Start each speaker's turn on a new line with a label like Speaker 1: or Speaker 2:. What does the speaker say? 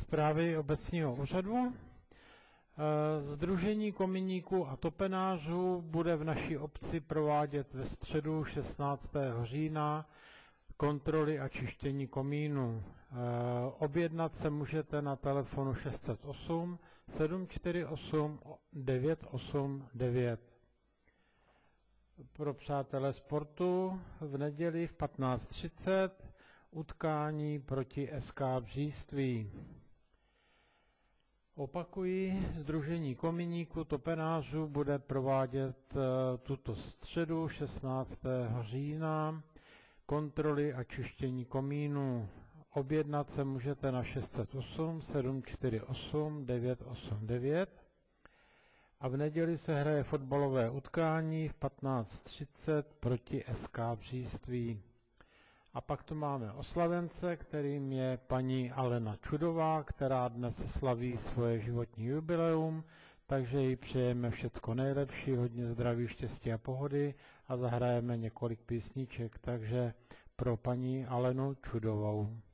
Speaker 1: Zprávy obecního úřadu. Sdružení kominíků a topenářů bude v naší obci provádět ve středu 16. října kontroly a čištění komínů. Objednat se můžete na telefonu 608 748 989. Pro přátelé sportu v neděli v 15:30 utkání proti SK Bříství. Opakuji, Sdružení kominíků topenářů bude provádět tuto středu 16. října kontroly a čištění komínů. Objednat se můžete na 608 748 989 a v neděli se hraje fotbalové utkání v 15:30 proti SK Bříství. A pak tu máme oslavence, kterým je paní Alena Čudová, která dnes slaví svoje životní jubileum, takže jí přejeme všecko nejlepší, hodně zdraví, štěstí a pohody a zahrajeme několik písniček, takže pro paní Alenu Čudovou.